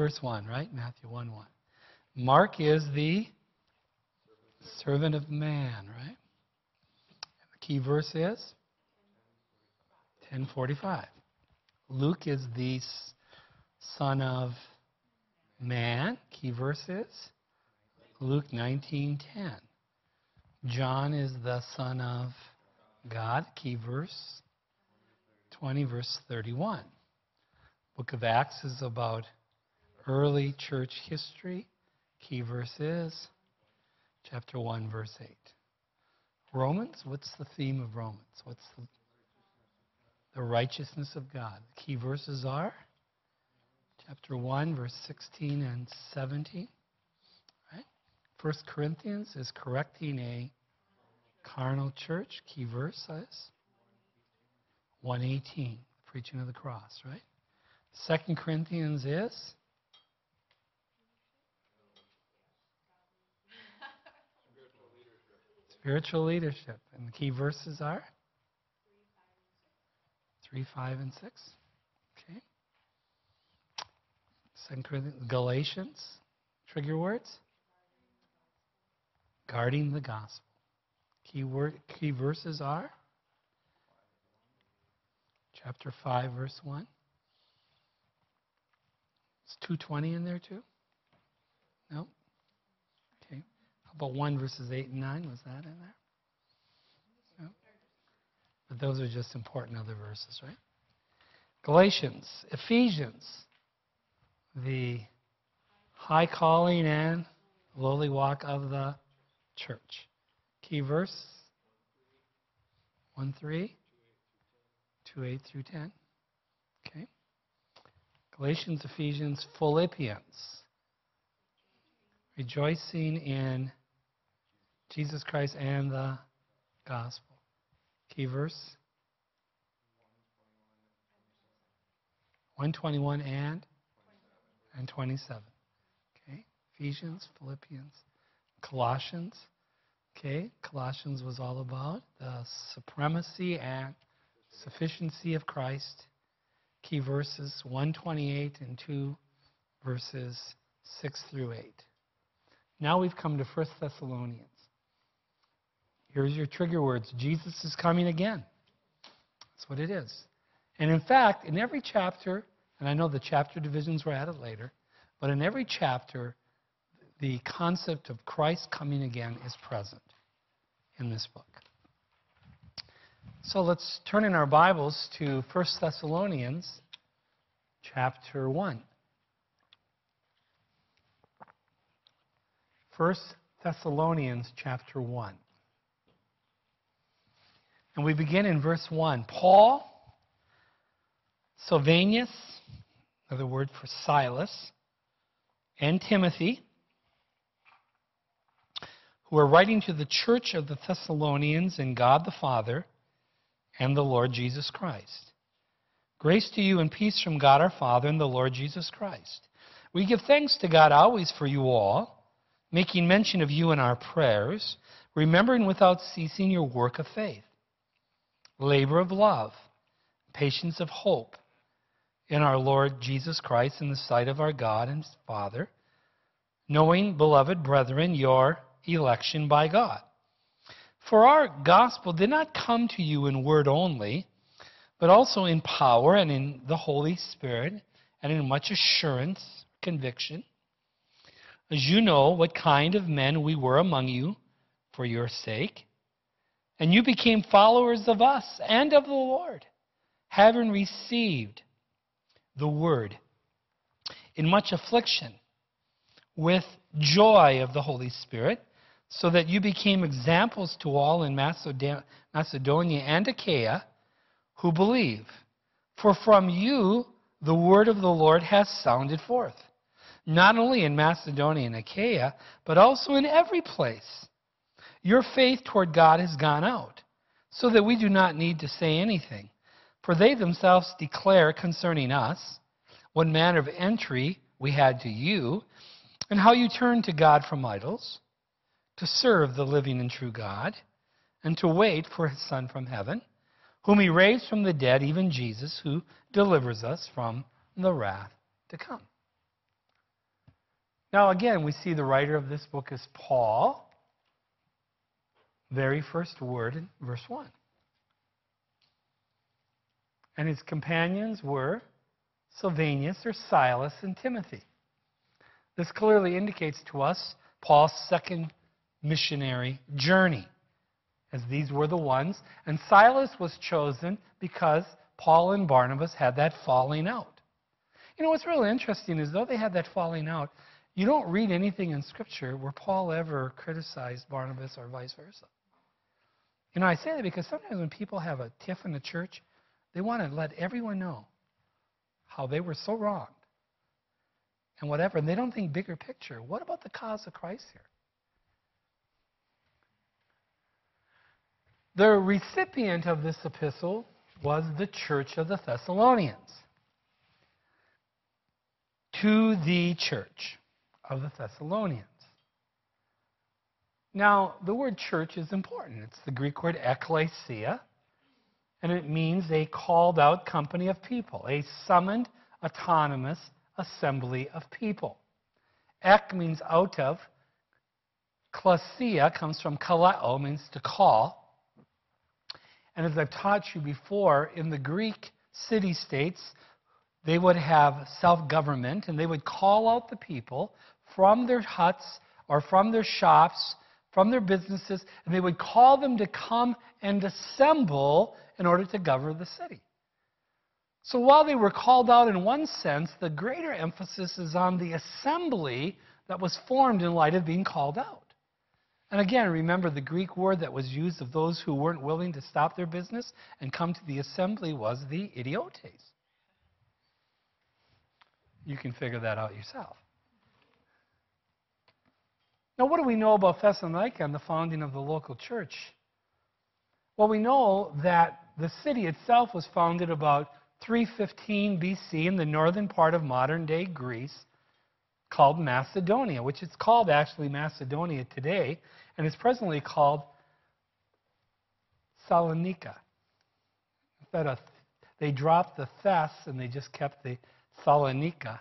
verse 1, right? Matthew 1:1. Mark is the servant of man, right? And the key verse is 10:45. Luke is the son of man. Key verse is Luke 19:10. John is the son of God. Key verse 20, verse 31. Book of Acts is about early church history. Key verse is chapter 1, verse 8. Romans, what's the theme of Romans? What's the righteousness of God? The key verses are chapter 1, verse 16 and 17. Right? 1 Corinthians is correcting a carnal church. Key verse is 1:18, preaching of the cross, right? 2 Corinthians is spiritual leadership. And the key verses are 3, 5, and 6. Okay. 2 Corinthians, Galatians, trigger words. Guarding the gospel. Key verses are chapter 5, verse 1. Is 2:20 in there too? No? Okay. How about 1 verses 8 and 9? Was that in there? No? But those are just important other verses, right? Galatians, Ephesians, the high calling and lowly walk of the church. Key verse 1:3, 2:8 through 10. Okay. Galatians, Ephesians, Philippians. Rejoicing in Jesus Christ and the gospel. Key verse 1:21 and 27. Okay. Ephesians, Philippians, Colossians. Okay. Colossians was all about the supremacy and sufficiency of Christ. Key verses 1:28 and 2 verses 6 through 8. Now we've come to 1 Thessalonians. Here's your trigger words. Jesus is coming again. That's what it is. And in fact, in every chapter, and I know the chapter divisions were added later, but in every chapter, the concept of Christ coming again is present in this book. So let's turn in our Bibles to 1 Thessalonians chapter 1. 1 Thessalonians chapter 1. And we begin in verse 1. Paul, Silvanus, another word for Silas, and Timothy, who are writing to the church of the Thessalonians in God the Father and the Lord Jesus Christ. Grace to you and peace from God our Father and the Lord Jesus Christ. We give thanks to God always for you all, making mention of you in our prayers, remembering without ceasing your work of faith, labor of love, patience of hope in our Lord Jesus Christ in the sight of our God and Father, knowing, beloved brethren, your election by God. For our gospel did not come to you in word only, but also in power and in the Holy Spirit and in much assurance, conviction, as you know what kind of men we were among you for your sake. And you became followers of us and of the Lord, having received the word in much affliction with joy of the Holy Spirit, so that you became examples to all in Macedonia and Achaia who believe. For from you the word of the Lord has sounded forth, not only in Macedonia and Achaia, but also in every place. Your faith toward God has gone out, so that we do not need to say anything. For they themselves declare concerning us what manner of entry we had to you, and how you turned to God from idols, to serve the living and true God, and to wait for his Son from heaven, whom he raised from the dead, even Jesus, who delivers us from the wrath to come. Now again, we see the writer of this book is Paul. Very first word in verse 1. And his companions were Silvanus or Silas and Timothy. This clearly indicates to us Paul's second missionary journey, as these were the ones. And Silas was chosen because Paul and Barnabas had that falling out. You know, what's really interesting is though they had that falling out, you don't read anything in Scripture where Paul ever criticized Barnabas or vice versa. You know, I say that because sometimes when people have a tiff in the church, they want to let everyone know how they were so wrong and whatever, and they don't think bigger picture. What about the cause of Christ here? The recipient of this epistle was the church of the Thessalonians. To the church of the Thessalonians. Now, the word church is important. It's the Greek word ekklesia, and it means a called out company of people, a summoned, autonomous assembly of people. Ek means out of. Klesia comes from kaleo, means to call. And as I've taught you before, in the Greek city-states, they would have self-government, and they would call out the people from their huts or from their shops, from their businesses, and they would call them to come and assemble in order to govern the city. So while they were called out in one sense, the greater emphasis is on the assembly that was formed in light of being called out. And again, remember the Greek word that was used of those who weren't willing to stop their business and come to the assembly was the idiotes. You can figure that out yourself. Now, what do we know about Thessalonica and the founding of the local church? Well, we know that the city itself was founded about 315 BC in the northern part of modern-day Greece, called Macedonia, which is called actually Macedonia today, and is presently called Salonika. They dropped the Thess and they just kept the Salonika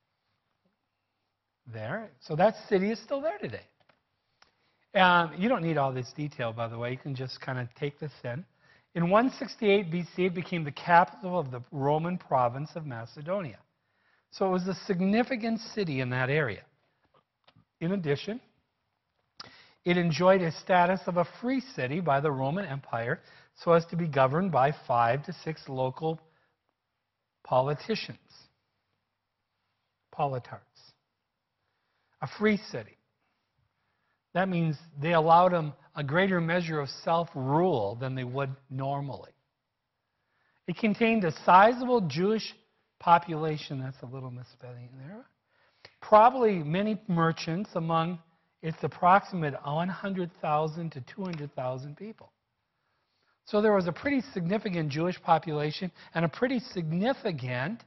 there. So that city is still there today. You don't need all this detail, by the way. You can just kind of take this in. In 168 BC, it became the capital of the Roman province of Macedonia. So it was a significant city in that area. In addition, it enjoyed a status of a free city by the Roman Empire so as to be governed by 5 to 6 local politicians, politarchs. A free city. That means they allowed them a greater measure of self-rule than they would normally. It contained a sizable Jewish population. That's a little misspelling there. Probably many merchants among its approximate 100,000 to 200,000 people. So there was a pretty significant Jewish population and a pretty significant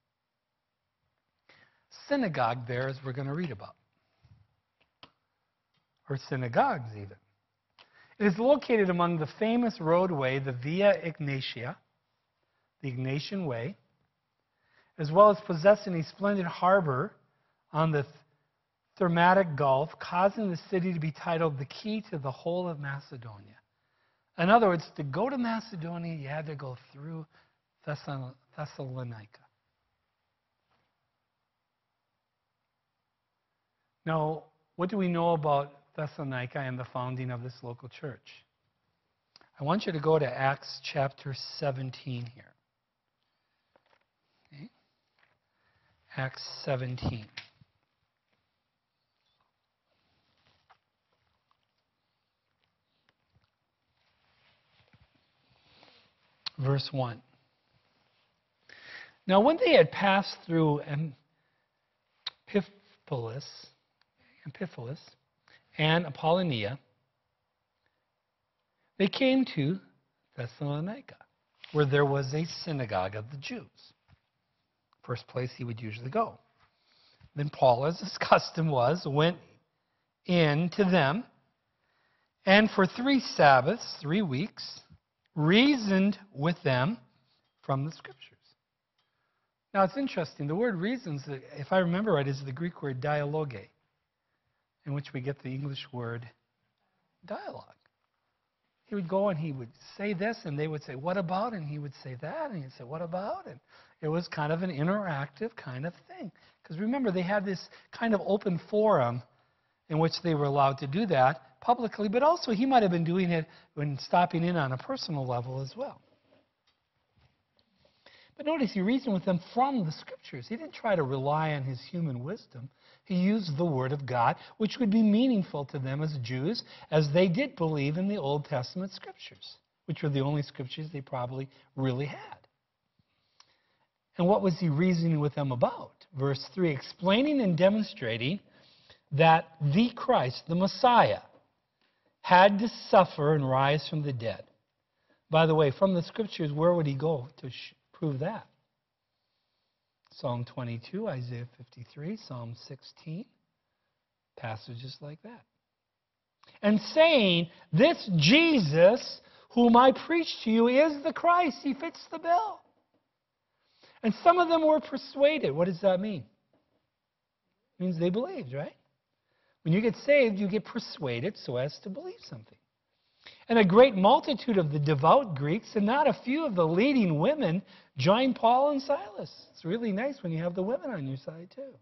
synagogue there, as we're going to read about. Or synagogues even. It is located among the famous roadway, the Via Egnatia, the Ignatian Way, as well as possessing a splendid harbor on the Thermatic Gulf, causing the city to be titled the key to the whole of Macedonia. In other words, to go to Macedonia, you had to go through Thessalonica. Now, what do we know about Thessalonica and the founding of this local church? I want you to go to Acts chapter 17 here. Okay. Acts 17. Verse 1. Now, when they had passed through Amphipolis and Apollonia, they came to Thessalonica, where there was a synagogue of the Jews. First place he would usually go. Then Paul, as his custom was, went in to them, and for 3 Sabbaths, 3 weeks, reasoned with them from the Scriptures. Now, it's interesting. The word reasons, if I remember right, is the Greek word dialoge. in which we get the English word dialogue. He would go and he would say this, and they would say, what about? And he would say that, and he'd say, what about? And it was kind of an interactive kind of thing. Because remember, they had this kind of open forum in which they were allowed to do that publicly, but also he might have been doing it when stopping in on a personal level as well. But notice he reasoned with them from the Scriptures. He didn't try to rely on his human wisdom. He used the Word of God, which would be meaningful to them as Jews, as they did believe in the Old Testament Scriptures, which were the only Scriptures they probably really had. And what was he reasoning with them about? Verse 3, explaining and demonstrating that the Christ, the Messiah, had to suffer and rise from the dead. By the way, from the Scriptures, where would he go to prove that? Psalm 22, Isaiah 53, Psalm 16, passages like that. And saying, this Jesus, whom I preach to you, is the Christ. He fits the bill. And some of them were persuaded. What does that mean? It means they believed, right? When you get saved, you get persuaded so as to believe something. And a great multitude of the devout Greeks and not a few of the leading women joined Paul and Silas. It's really nice when you have the women on your side too.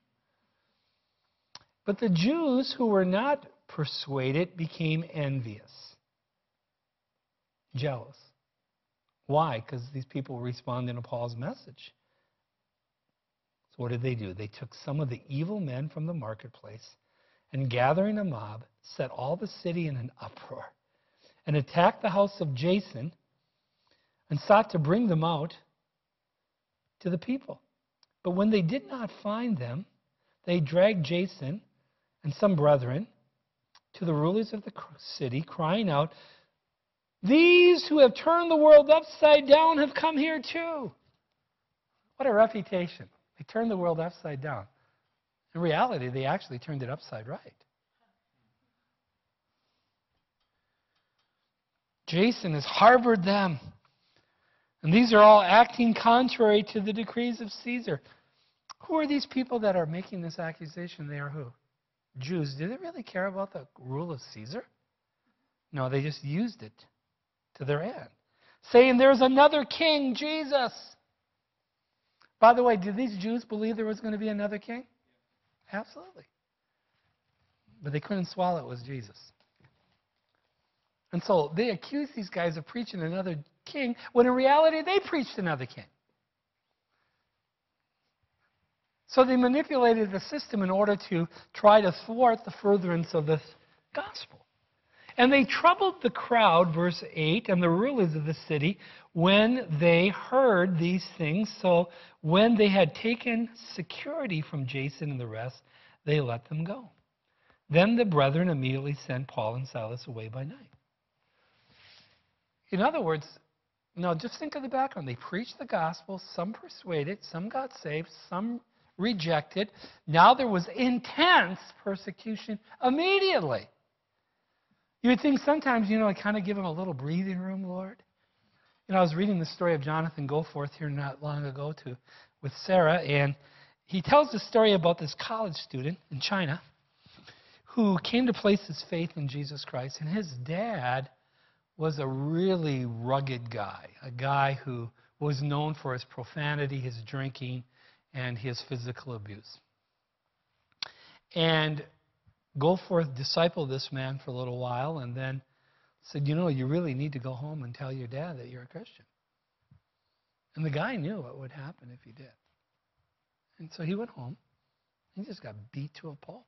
But the Jews who were not persuaded became envious, jealous. Why? Because these people were responding to Paul's message. So what did? They took some of the evil men from the marketplace and gathering a mob, set all the city in an uproar and attacked the house of Jason and sought to bring them out to the people. But when they did not find them, they dragged Jason and some brethren to the rulers of the city, crying out, these who have turned the world upside down have come here too. What a reputation. They turned the world upside down. In reality, they actually turned it upside right. Jason has harbored them. And these are all acting contrary to the decrees of Caesar. Who are these people that are making this accusation? They are who? Jews. Do they really care about the rule of Caesar? No, they just used it to their end. Saying there's another king, Jesus. By the way, did these Jews believe there was going to be another king? Absolutely. But they couldn't swallow it was Jesus. And so they accused these guys of preaching another king, when in reality they preached another king. So they manipulated the system in order to try to thwart the furtherance of this gospel. And they troubled the crowd, verse 8, and the rulers of the city when they heard these things. So when they had taken security from Jason and the rest, they let them go. Then the brethren immediately sent Paul and Silas away by night. In other words, now just think of the background. They preached the gospel, some persuaded, some got saved, some rejected. Now there was intense persecution immediately. You would think sometimes, kind of give them a little breathing room, Lord. I was reading the story of Jonathan Goforth here not long ago with Sarah, and he tells the story about this college student in China who came to place his faith in Jesus Christ, and his dad was a really rugged guy, a guy who was known for his profanity, his drinking, and his physical abuse. And Goforth discipled this man for a little while and then said, you really need to go home and tell your dad that you're a Christian. And the guy knew what would happen if he did. And so he went home. He just got beat to a pulp.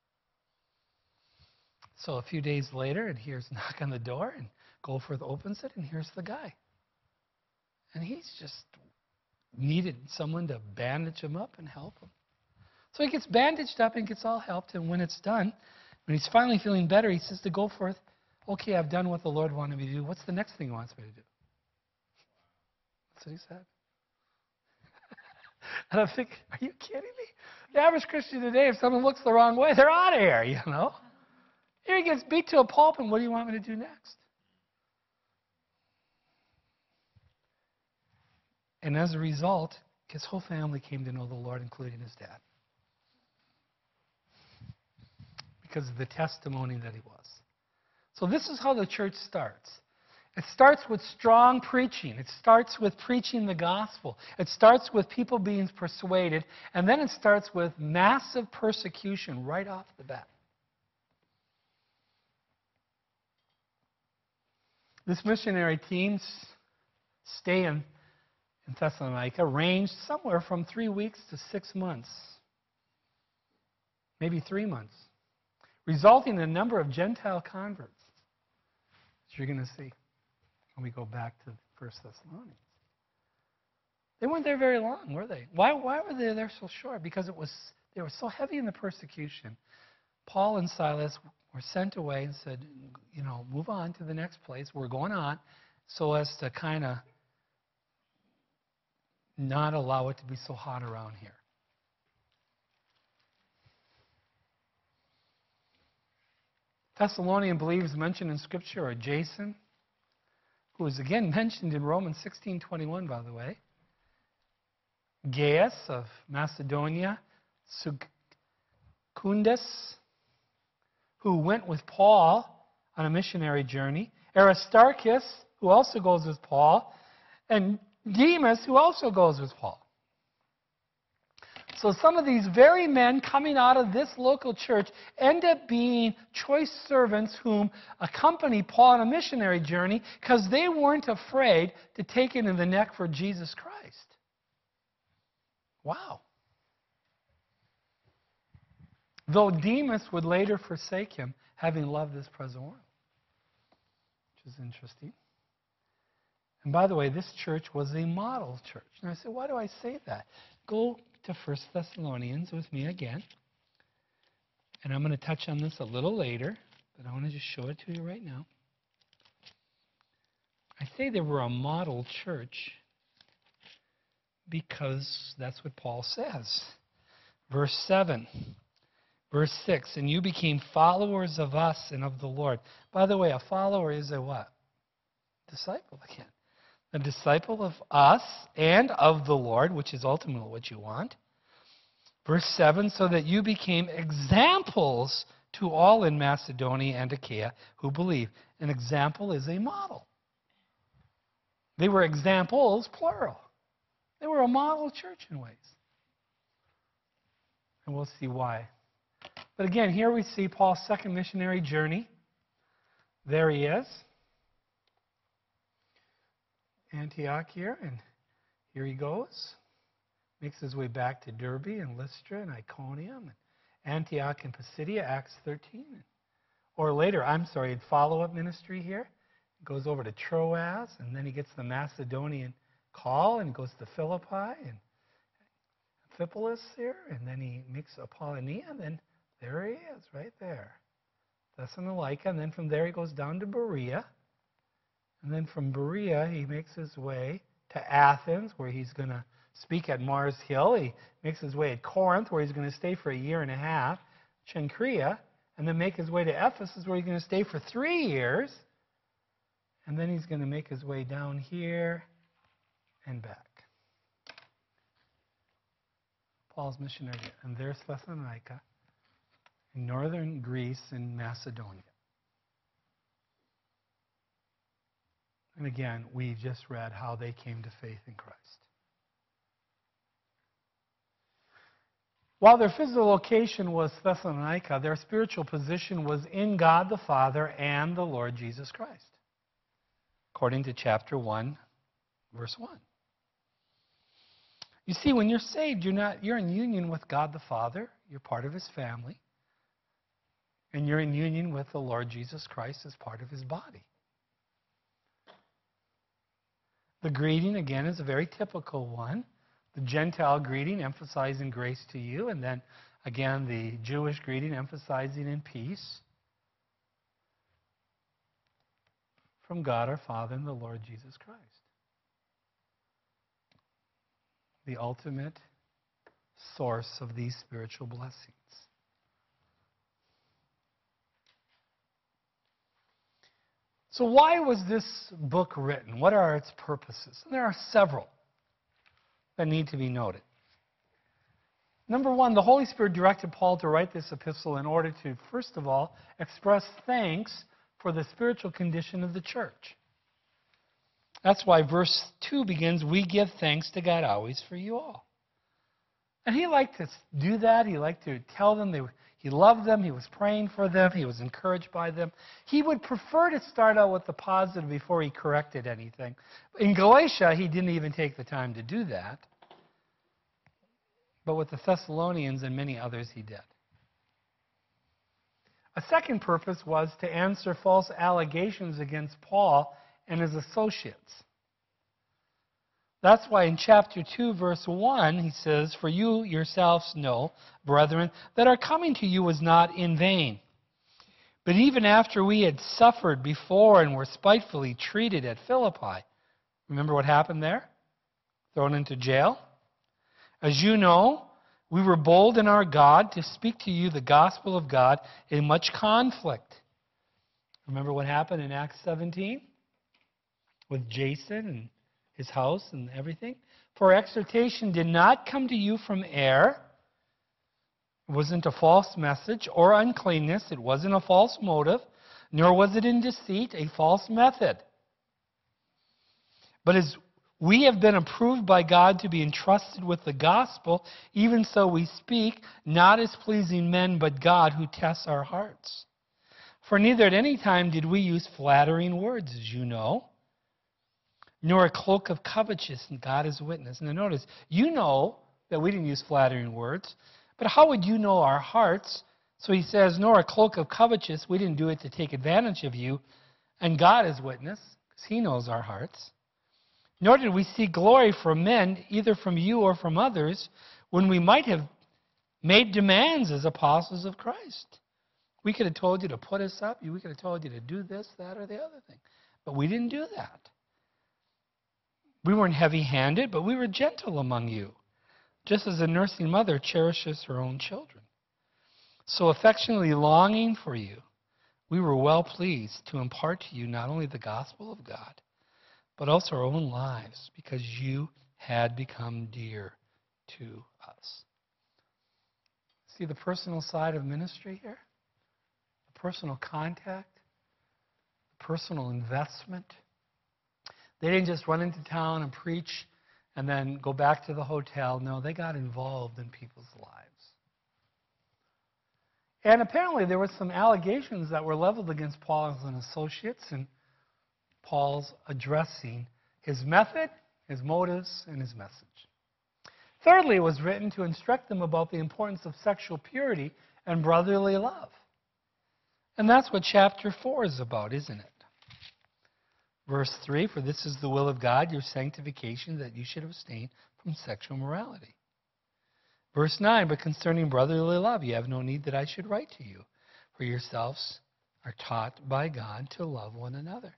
So a few days later, and here's a knock on the door, and Goforth opens it, and here's the guy. And he's just needed someone to bandage him up and help him. So he gets bandaged up and gets all helped, and when it's done, when he's finally feeling better, he says to Goforth, okay, I've done what the Lord wanted me to do. What's the next thing he wants me to do? That's what he said. And I'm thinking, are you kidding me? The average Christian today, if someone looks the wrong way, they're out of here, Here he gets beat to a pulp, and what do you want me to do next? And as a result, his whole family came to know the Lord, including his dad. because of the testimony that he was. So this is how the church starts. It starts with strong preaching. It starts with preaching the gospel. It starts with people being persuaded, and then it starts with massive persecution right off the bat. This missionary team's stay in Thessalonica ranged somewhere from 3 weeks to 6 months, maybe 3 months, resulting in a number of Gentile converts, as you're going to see when we go back to 1 Thessalonians. They weren't there very long, were they? Why were they there so short? Because they were so heavy in the persecution. Paul and Silas were sent away and said, move on to the next place. We're going on, so as to kind of not allow it to be so hot around here. Thessalonian believers mentioned in Scripture are Jason, who is again mentioned in Romans 16:21, by the way. Gaius of Macedonia, Secundus, who went with Paul on a missionary journey, Aristarchus, who also goes with Paul, and Demas, who also goes with Paul. So some of these very men coming out of this local church end up being choice servants whom accompany Paul on a missionary journey because they weren't afraid to take it in the neck for Jesus Christ. Wow. Though Demas would later forsake him, having loved this present world. Which is interesting. And by the way, this church was a model church. And I said, why do I say that? Go to 1 Thessalonians with me again. And I'm going to touch on this a little later, but I want to just show it to you right now. I say they were a model church because that's what Paul says. Verse 7. Verse 6, and you became followers of us and of the Lord. By the way, a follower is a what? Disciple again. A disciple of us and of the Lord, which is ultimately what you want. Verse 7, so that you became examples to all in Macedonia and Achaia who believe. An example is a model. They were examples, plural. They were a model church in ways. And we'll see why. But again, here we see Paul's second missionary journey. There he is. Antioch here, and here he goes. Makes his way back to Derbe and Lystra and Iconium, and Antioch and Pisidia, Acts 13. Or later, in follow-up ministry here, goes over to Troas, and then he gets the Macedonian call and goes to Philippi and Amphipolis here, and then he makes Apollonia, and then there he is, right there. Thessalonica, and then from there he goes down to Berea. And then from Berea he makes his way to Athens, where he's going to speak at Mars Hill. He makes his way at Corinth, where he's going to stay for 1.5 years. Cenchrea, and then make his way to Ephesus, where he's going to stay for 3 years. And then he's going to make his way down here and back. Paul's missionary. And there's Thessalonica, in northern Greece and Macedonia. And again, we just read how they came to faith in Christ. While their physical location was Thessalonica, their spiritual position was in God the Father and the Lord Jesus Christ, according to chapter 1, verse 1. You see, when you're saved, you're in union with God the Father. You're part of His family. And you're in union with the Lord Jesus Christ as part of His body. The greeting, again, is a very typical one. The Gentile greeting emphasizing grace to you, and then, again, the Jewish greeting emphasizing in peace from God our Father and the Lord Jesus Christ. The ultimate source of these spiritual blessings. So why was this book written? What are its purposes? And there are several that need to be noted. Number one, the Holy Spirit directed Paul to write this epistle in order to, first of all, express thanks for the spiritual condition of the church. That's why verse 2 begins, we give thanks to God always for you all. And he liked to do that. He liked to tell them he loved them. He was praying for them. He was encouraged by them. He would prefer to start out with the positive before he corrected anything. In Galatia, he didn't even take the time to do that. But with the Thessalonians and many others, he did. A second purpose was to answer false allegations against Paul and his associates. That's why in chapter 2, verse 1, he says, "For you yourselves know, brethren, that our coming to you was not in vain. But even after we had suffered before and were spitefully treated at Philippi," remember what happened there? Thrown into jail. "As you know, we were bold in our God to speak to you the gospel of God in much conflict." Remember what happened in Acts 17? With Jason and his house and everything. "For exhortation did not come to you from error." It wasn't a false message or uncleanness. It wasn't a false motive, nor was it in deceit, a false method. "But as we have been approved by God to be entrusted with the gospel, even so we speak, not as pleasing men, but God who tests our hearts. For neither at any time did we use flattering words, as you know, nor a cloak of covetousness, and God is witness." Now notice, you know that we didn't use flattering words, but how would you know our hearts? So he says, "Nor a cloak of covetousness," we didn't do it to take advantage of you, and God is witness, because he knows our hearts. "Nor did we seek glory from men, either from you or from others, when we might have made demands as apostles of Christ." We could have told you to put us up, we could have told you to do this, that, or the other thing, but we didn't do that. "We weren't heavy-handed, but we were gentle among you, just as a nursing mother cherishes her own children. So affectionately longing for you, we were well pleased to impart to you not only the gospel of God, but also our own lives, because you had become dear to us." See the personal side of ministry here? The personal contact, the personal investment. They didn't just run into town and preach and then go back to the hotel. No, they got involved in people's lives. And apparently there were some allegations that were leveled against Paul and his associates, and Paul's addressing his method, his motives, and his message. Thirdly, it was written to instruct them about the importance of sexual purity and brotherly love. And that's what chapter 4 is about, isn't it? Verse 3, "For this is the will of God, your sanctification, that you should abstain from sexual morality." Verse 9, "But concerning brotherly love, you have no need that I should write to you, for yourselves are taught by God to love one another."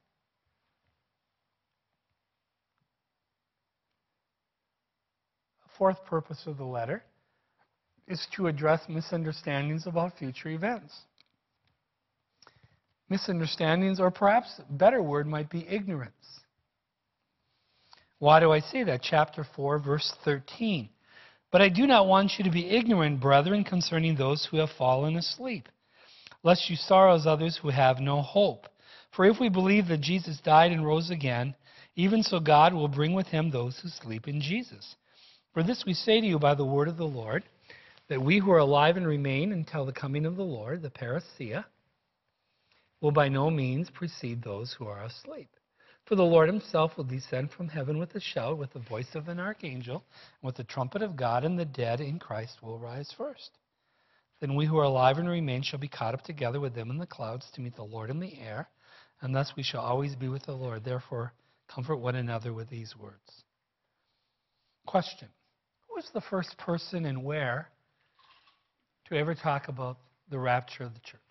A fourth purpose of the letter is to address misunderstandings about future events. Misunderstandings, or perhaps a better word might be ignorance. Why do I say that? Chapter 4, verse 13. "But I do not want you to be ignorant, brethren, concerning those who have fallen asleep, lest you sorrow as others who have no hope. For if we believe that Jesus died and rose again, even so God will bring with him those who sleep in Jesus. For this we say to you by the word of the Lord, that we who are alive and remain until the coming of the Lord, the parousia, will by no means precede those who are asleep. For the Lord himself will descend from heaven with a shout, with the voice of an archangel, and with the trumpet of God, and the dead in Christ will rise first. Then we who are alive and remain shall be caught up together with them in the clouds to meet the Lord in the air, and thus we shall always be with the Lord. Therefore, comfort one another with these words." Question: who was the first person and where to ever talk about the rapture of the church?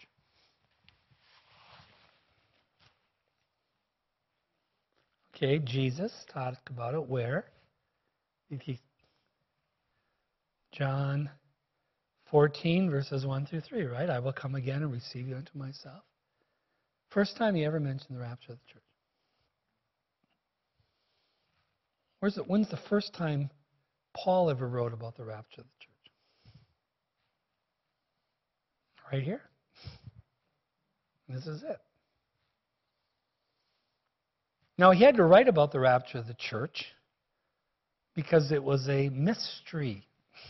Okay, Jesus talked about it where? John 14, verses 1 through 3, right? "I will come again and receive you unto myself." First time he ever mentioned the rapture of the church. When's the first time Paul ever wrote about the rapture of the church? Right here. This is it. Now, he had to write about the rapture of the church because it was a mystery.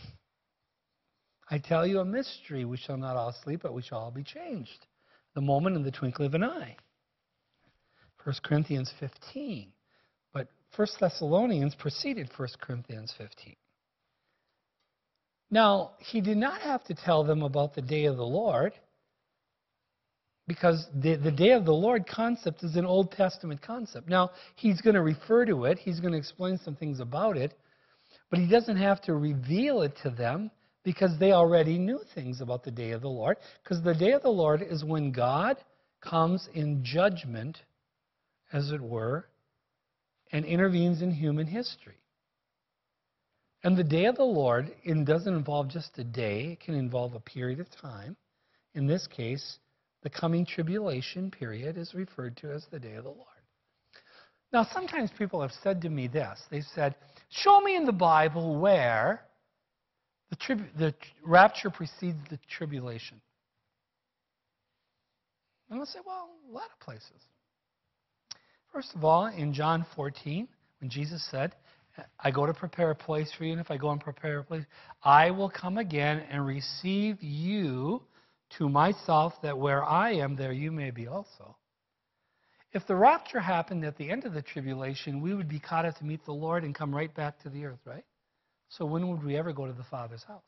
I tell you a mystery. We shall not all sleep, but we shall all be changed. The moment in the twinkling of an eye. 1 Corinthians 15. But 1 Thessalonians preceded 1 Corinthians 15. Now, he did not have to tell them about the day of the Lord, because the day of the Lord concept is an Old Testament concept. Now, he's going to refer to it. He's going to explain some things about it. But he doesn't have to reveal it to them because they already knew things about the day of the Lord. Because the day of the Lord is when God comes in judgment, as it were, and intervenes in human history. And the day of the Lord doesn't involve just a day. It can involve a period of time. In this case, the coming tribulation period is referred to as the day of the Lord. Now, sometimes people have said to me this. They've said, show me in the Bible where the rapture precedes the tribulation. And I'll say, well, a lot of places. First of all, in John 14, when Jesus said, I go to prepare a place for you, and if I go and prepare a place, I will come again and receive you to myself, that where I am, there you may be also. If the rapture happened at the end of the tribulation, we would be caught up to meet the Lord and come right back to the earth, right? So when would we ever go to the Father's house?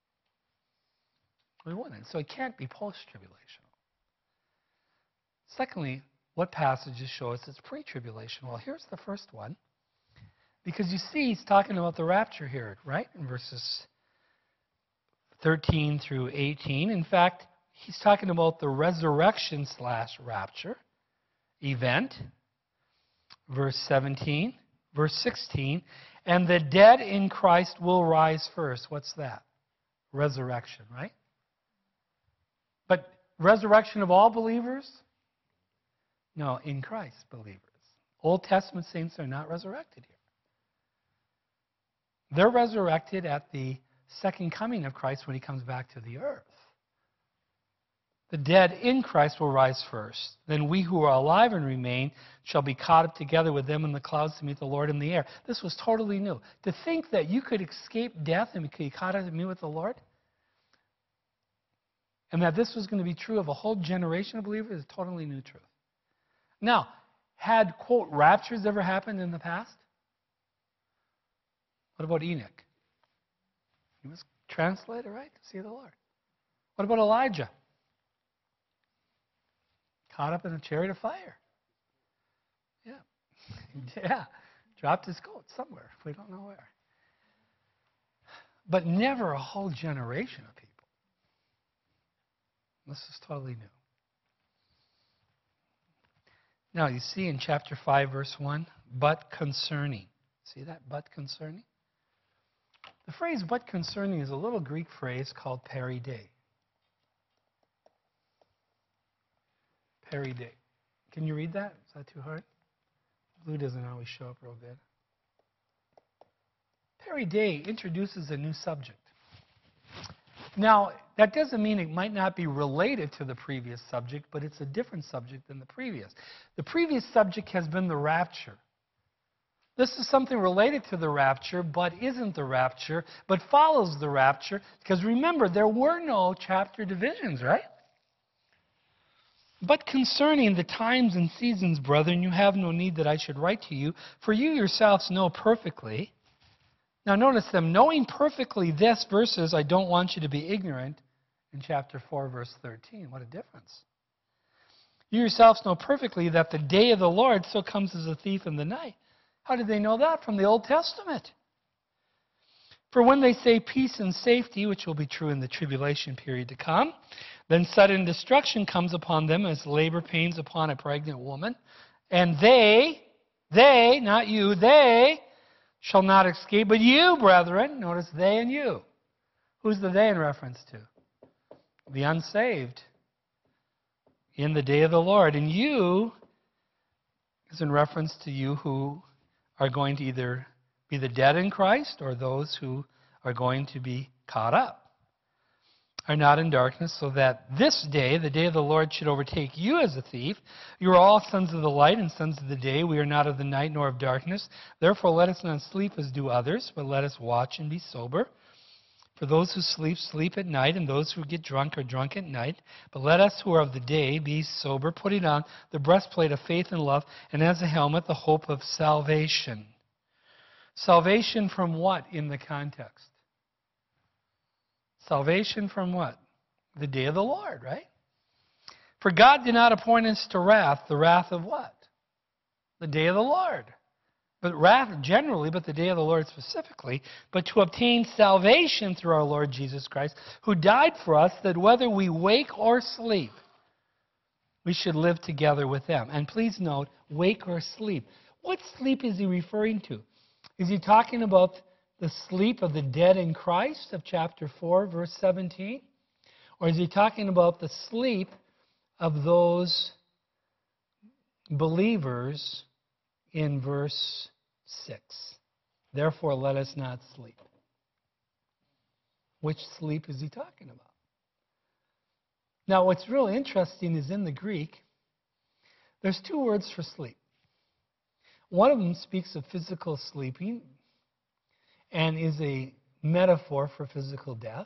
We wouldn't. So it can't be post-tribulational. Secondly, what passages show us it's pre-tribulation? Well, here's the first one. Because you see, he's talking about the rapture here, right? In verses 13 through 18. In fact, he's talking about the resurrection/rapture event. Verse 17. Verse 16. And the dead in Christ will rise first. What's that? Resurrection, right? But resurrection of all believers? No, in Christ believers. Old Testament saints are not resurrected here. They're resurrected at the second coming of Christ when he comes back to the earth. The dead in Christ will rise first. Then we who are alive and remain shall be caught up together with them in the clouds to meet the Lord in the air. This was totally new. To think that you could escape death and be caught up to meet with the Lord, and that this was going to be true of a whole generation of believers, is totally new truth. Now, had, quote, raptures ever happened in the past? What about Enoch? He was translated, right, to see the Lord. What about Elijah? Caught up in a chariot of fire. Yeah. Yeah. Dropped his coat somewhere. We don't know where. But never a whole generation of people. This is totally new. Now, you see in chapter 5, verse 1, but concerning. See that? But concerning? The phrase but concerning is a little Greek phrase called peride. Peride. Can you read that? Is that too hard? Blue doesn't always show up real good. Peride introduces a new subject. Now, that doesn't mean it might not be related to the previous subject, but it's a different subject than the previous. The previous subject has been the rapture. This is something related to the rapture, but isn't the rapture, but follows the rapture. Because remember, there were no chapter divisions, right? But concerning the times and seasons, brethren, you have no need that I should write to you, for you yourselves know perfectly. Now notice them, knowing perfectly this verses, I don't want you to be ignorant, in chapter 4, verse 13. What a difference. You yourselves know perfectly that the day of the Lord so comes as a thief in the night. How did they know that? From the Old Testament. For when they say peace and safety, which will be true in the tribulation period to come, then sudden destruction comes upon them as labor pains upon a pregnant woman. And they, not you, they shall not escape. But you, brethren, notice they and you. Who's the they in reference to? The unsaved. In the day of the Lord. And you is in reference to you who are going to either be the dead in Christ or those who are going to be caught up. are not in darkness, so that this day, the day of the Lord, should overtake you as a thief. You are all sons of the light and sons of the day. We are not of the night nor of darkness. Therefore let us not sleep as do others, but let us watch and be sober. For those who sleep, sleep at night, and those who get drunk are drunk at night. But let us who are of the day be sober, putting on the breastplate of faith and love, and as a helmet the hope of salvation. Salvation from what in the context? Salvation from what? The day of the Lord, right? For God did not appoint us to wrath, the wrath of what? The day of the Lord. But wrath generally, but the day of the Lord specifically, but to obtain salvation through our Lord Jesus Christ, who died for us, that whether we wake or sleep, we should live together with them. And please note, wake or sleep. What sleep is he referring to? Is he talking about the sleep of the dead in Christ of chapter 4, verse 17? Or is he talking about the sleep of those believers in verse 6? Therefore, let us not sleep. Which sleep is he talking about? Now, what's really interesting is in the Greek, there's two words for sleep. One of them speaks of physical sleeping and is a metaphor for physical death.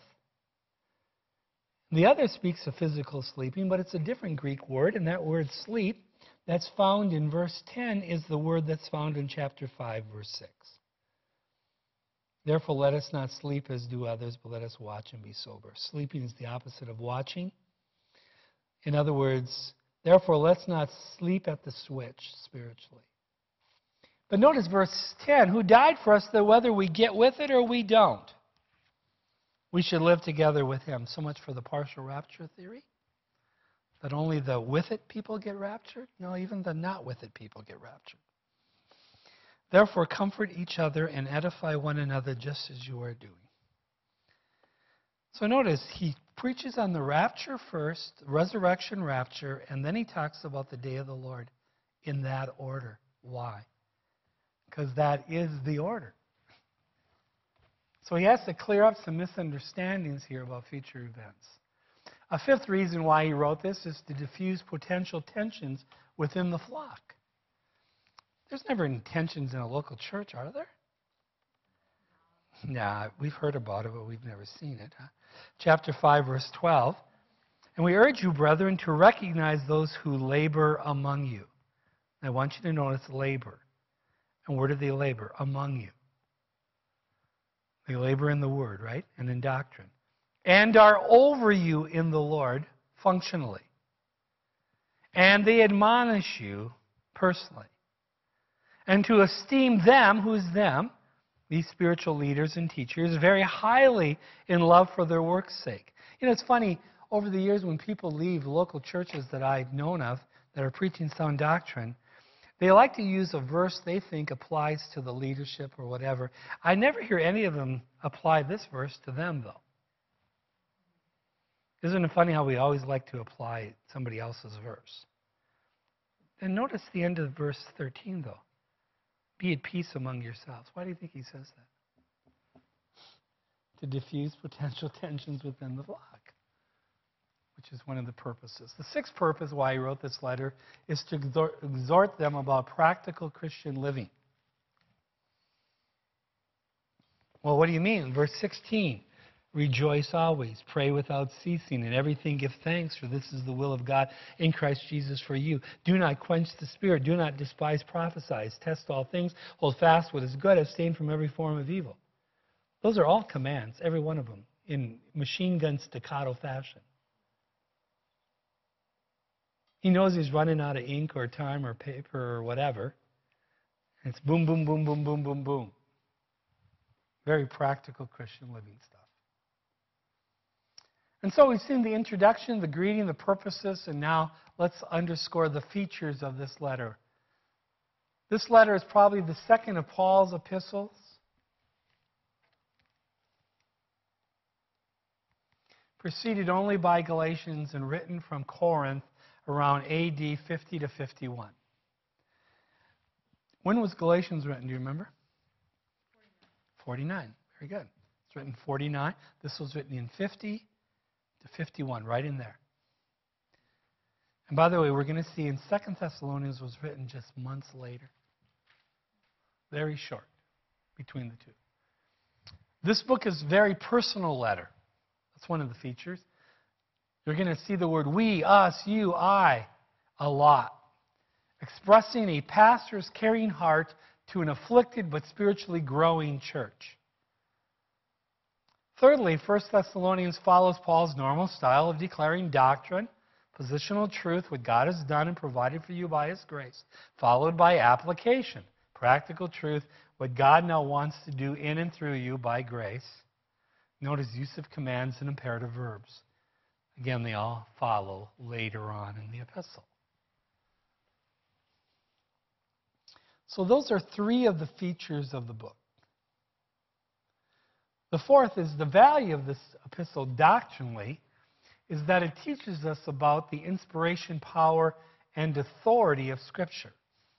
The other speaks of physical sleeping, but it's a different Greek word, and that word sleep that's found in verse 10 is the word that's found in chapter 5, verse 6. Therefore, let us not sleep as do others, but let us watch and be sober. Sleeping is the opposite of watching. In other words, therefore, let's not sleep at the switch spiritually. But notice verse 10, who died for us that whether we get with it or we don't, we should live together with him. So much for the partial rapture theory, that only the with it people get raptured. No, even the not with it people get raptured. Therefore, comfort each other and edify one another just as you are doing. So notice, he preaches on the rapture first, resurrection, rapture, and then he talks about the day of the Lord in that order. Why? Because that is the order. So he has to clear up some misunderstandings here about future events. A fifth reason why he wrote this is to diffuse potential tensions within the flock. There's never any tensions in a local church, are there? Nah, we've heard about it, but we've never seen it. Huh? Chapter 5, verse 12. And we urge you, brethren, to recognize those who labor among you. I want you to notice labor. And where do they labor? Among you. They labor in the word, right? And in doctrine. And are over you in the Lord functionally. And they admonish you personally. And to esteem them, who's them? These spiritual leaders and teachers, very highly in love for their work's sake. You know, it's funny, over the years when people leave local churches that I've known of that are preaching sound doctrine, they like to use a verse they think applies to the leadership or whatever. I never hear any of them apply this verse to them, though. Isn't it funny how we always like to apply somebody else's verse? And notice the end of verse 13, though. Be at peace among yourselves. Why do you think he says that? To diffuse potential tensions within the flock, which is one of the purposes. The sixth purpose why he wrote this letter is to exhort them about practical Christian living. Well, what do you mean? Verse 16, rejoice always, pray without ceasing, and everything give thanks, for this is the will of God in Christ Jesus for you. Do not quench the spirit, do not despise prophecies, test all things, hold fast what is good, abstain from every form of evil. Those are all commands, every one of them, in machine gun staccato fashion. He knows he's running out of ink or time or paper or whatever. And it's boom, boom, boom, boom, boom, boom, boom. Very practical Christian living stuff. And so we've seen the introduction, the greeting, the purposes, and now let's underscore the features of this letter. This letter is probably the second of Paul's epistles. Preceded only by Galatians and written from Corinth around AD 50 to 51. When was Galatians written, do you remember? 49. Very good. It's written 49. This was written in 50 to 51, right in there. And by the way, we're going to see in 2 Thessalonians was written just months later. Very short between the two. This book is a very personal letter. That's one of the features. You're going to see the word we, us, you, I a lot, expressing a pastor's caring heart to an afflicted but spiritually growing church. Thirdly, 1 Thessalonians follows Paul's normal style of declaring doctrine, positional truth, what God has done and provided for you by His grace, followed by application, practical truth, what God now wants to do in and through you by grace. Notice use of commands and imperative verbs. Again, they all follow later on in the epistle. So those are three of the features of the book. The fourth is the value of this epistle doctrinally is that it teaches us about the inspiration, power, and authority of Scripture.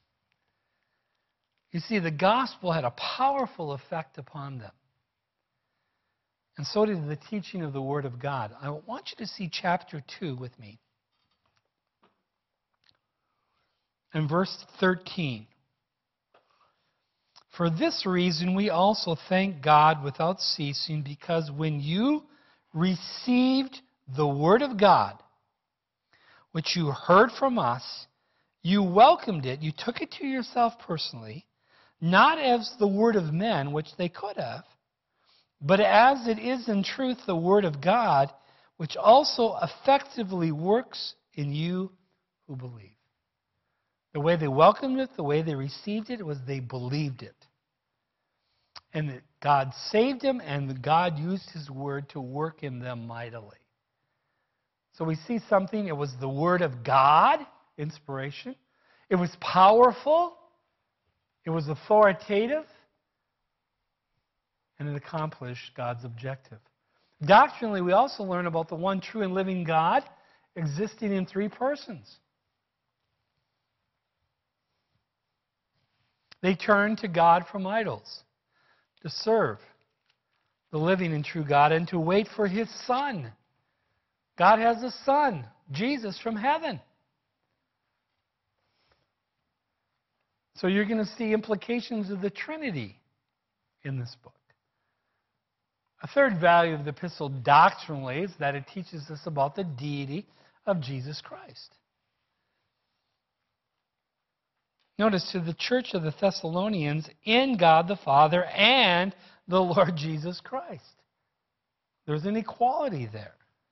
You see, the gospel had a powerful effect upon them. And so did the teaching of the Word of God. I want you to see chapter 2 with me. And verse 13. For this reason we also thank God without ceasing, because when you received the Word of God, which you heard from us, you welcomed it, you took it to yourself personally, not as the word of men, which they could have, but as it is in truth the Word of God, which also effectively works in you who believe. The way they welcomed it, the way they received it, was they believed it. And that God saved them, and God used His Word to work in them mightily. So we see something, it was the Word of God, inspiration. It was powerful. It was authoritative. And it accomplished God's objective. Doctrinally, we also learn about the one true and living God existing in three persons. They turned to God from idols to serve the living and true God and to wait for His Son. God has a Son, Jesus from heaven. So you're going to see implications of the Trinity in this book. A third value of the epistle doctrinally is that it teaches us about the deity of Jesus Christ. Notice, to the church of the Thessalonians, in God the Father and the Lord Jesus Christ. There's an equality there.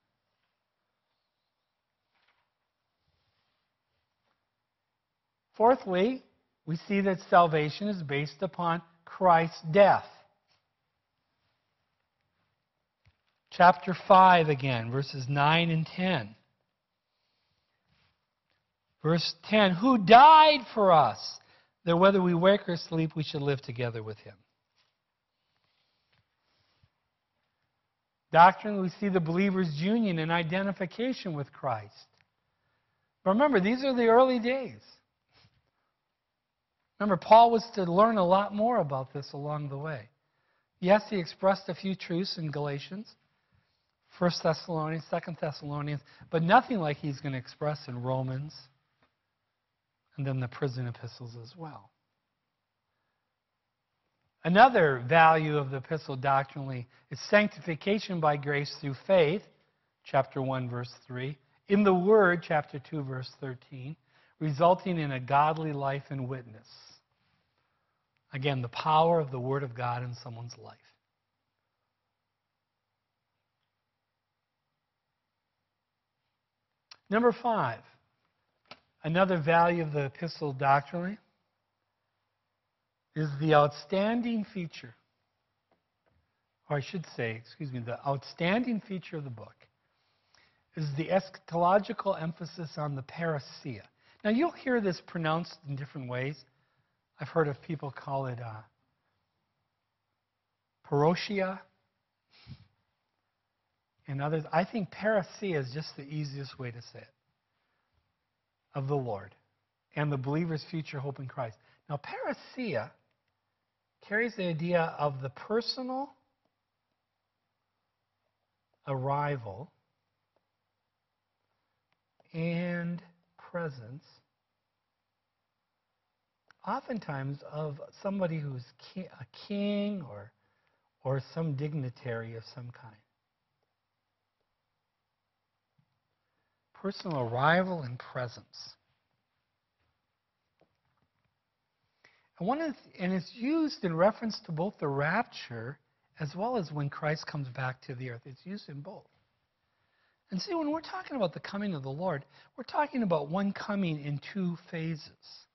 Fourthly, we see that salvation is based upon Christ's death. Chapter 5 again, verses 9 and 10. Verse 10, who died for us, that whether we wake or sleep, we should live together with Him. Doctrine, we see the believer's union and identification with Christ. But remember, these are the early days. Remember, Paul was to learn a lot more about this along the way. Yes, he expressed a few truths in Galatians, 1 Thessalonians, 2 Thessalonians, but nothing like he's going to express in Romans and then the prison epistles as well. Another value of the epistle doctrinally is sanctification by grace through faith, chapter 1, verse 3, in the Word, chapter 2, verse 13, resulting in a godly life and witness. Again, the power of the Word of God in someone's life. Number 5, another value of the epistle doctrinally is the outstanding feature, or I should say, the outstanding feature of the book is the eschatological emphasis on the parousia. Now, you'll hear this pronounced in different ways. I've heard of people call it parousia, and others. I think parousia is just the easiest way to say it, of the Lord and the believer's future hope in Christ. Now, parousia carries the idea of the personal arrival and presence, oftentimes of somebody who's a king or some dignitary of some kind. Personal arrival and presence. And it's used in reference to both the rapture as well as when Christ comes back to the earth. It's used in both. And see, when we're talking about the coming of the Lord, we're talking about one coming in two phases.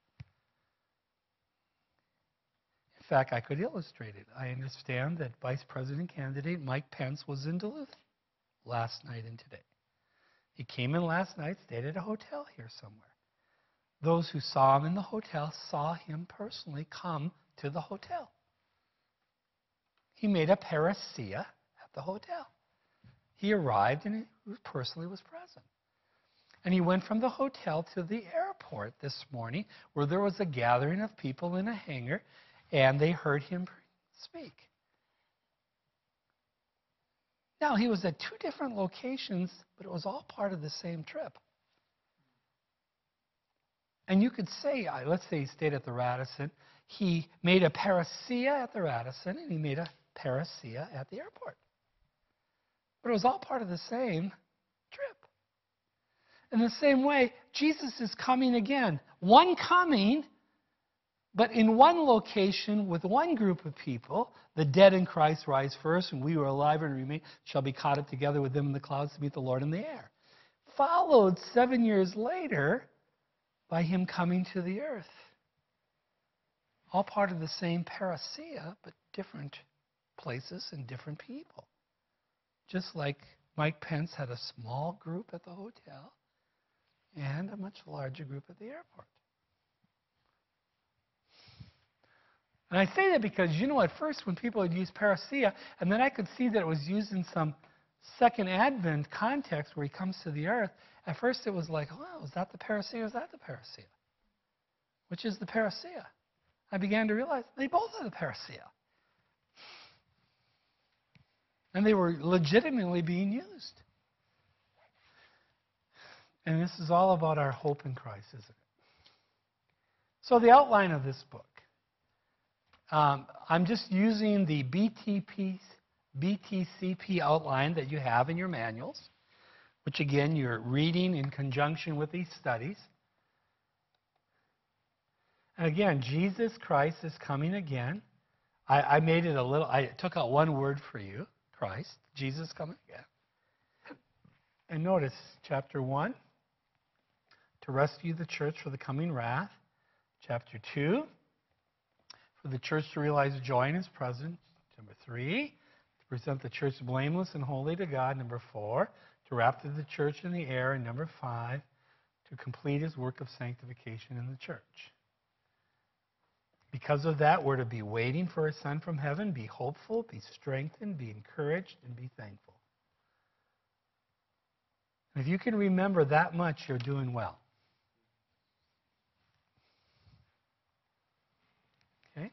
In fact, I could illustrate it. I understand that Vice President candidate Mike Pence was in Duluth last night and today. He came in last night, stayed at a hotel here somewhere. Those who saw him in the hotel saw him personally come to the hotel. He made a parousia at the hotel. He arrived and he personally was present. And he went from the hotel to the airport this morning where there was a gathering of people in a hangar and they heard him speak. Now, he was at two different locations, but it was all part of the same trip. And you could say, let's say he stayed at the Radisson. He made a parousia at the Radisson, and he made a parousia at the airport. But it was all part of the same trip. In the same way, Jesus is coming again. One coming, but in one location with one group of people. The dead in Christ rise first, and we who are alive and remain shall be caught up together with them in the clouds to meet the Lord in the air. Followed 7 years later by him coming to the earth. All part of the same parousia, but different places and different people. Just like Mike Pence had a small group at the hotel and a much larger group at the airport. And I say that because, at first when people would use parousia, and then I could see that it was used in some Second Advent context where he comes to the earth, at first it was like, oh, is that the parousia or is that the parousia? Which is the parousia? I began to realize they both are the parousia. And they were legitimately being used. And this is all about our hope in Christ, isn't it? So the outline of this book. I'm just using the BTCP outline that you have in your manuals, which again you're reading in conjunction with these studies. And again, Jesus Christ is coming again. I made it I took out one word for you, Christ, Jesus coming again. And notice chapter 1, to rescue the church for the coming wrath. Chapter 2, for the church to realize joy in his presence. Number 3, to present the church blameless and holy to God. Number 4, to rapture the church in the air. And number 5, to complete his work of sanctification in the church. Because of that, we're to be waiting for his Son from heaven, be hopeful, be strengthened, be encouraged, and be thankful. And if you can remember that much, you're doing well. Okay?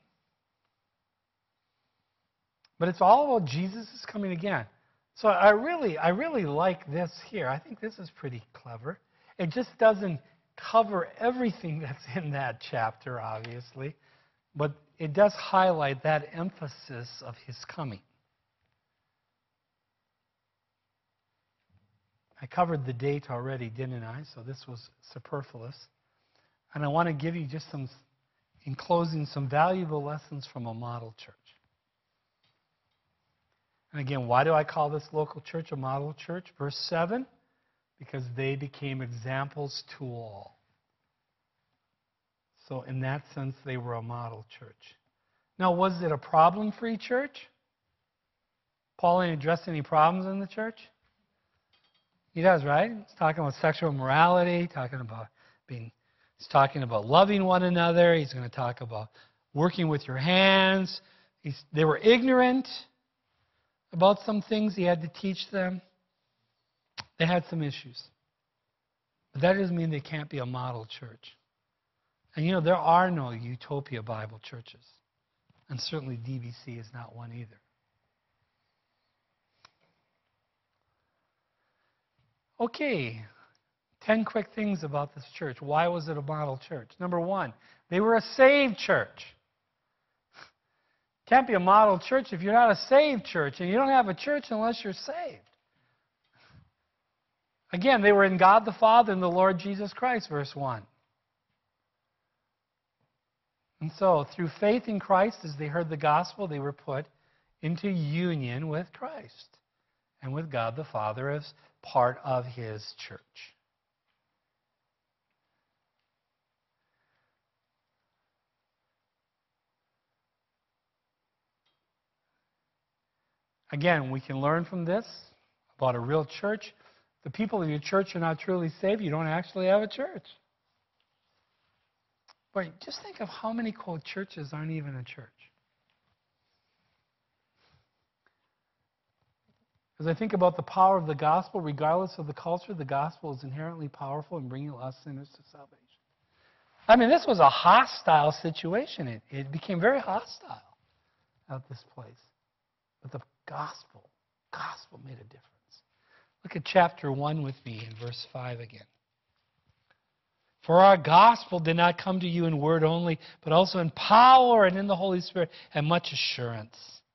But it's all about Jesus is coming again. So I really like this here. I think this is pretty clever. It just doesn't cover everything that's in that chapter, obviously. But it does highlight that emphasis of his coming. I covered the date already, didn't I? So this was superfluous. And I want to give you just in closing, some valuable lessons from a model church. And again, why do I call this local church a model church? Verse 7, because they became examples to all. So in that sense, they were a model church. Now, was it a problem-free church? Paul ain't addressed any problems in the church? He does, right? He's talking about sexual morality, he's talking about loving one another. He's going to talk about working with your hands. They were ignorant about some things. He had to teach them. They had some issues. But that doesn't mean they can't be a model church. And there are no Utopia Bible churches. And certainly DBC is not one either. Okay, 10 quick things about this church. Why was it a model church? Number one, they were a saved church. Can't be a model church if you're not a saved church, and you don't have a church unless you're saved. Again, they were in God the Father and the Lord Jesus Christ, verse 1. And so, through faith in Christ, as they heard the gospel, they were put into union with Christ and with God the Father as part of His church. Again, we can learn from this about a real church. If the people in your church are not truly saved, you don't actually have a church. But just think of how many, quote, churches aren't even a church. As I think about the power of the gospel, regardless of the culture, the gospel is inherently powerful in bringing lost sinners to salvation. I mean, this was a hostile situation. It became very hostile at this place. But the gospel made a difference. Look at chapter 1 with me in verse 5 again. For our gospel did not come to you in word only, but also in power and in the Holy Spirit and much assurance.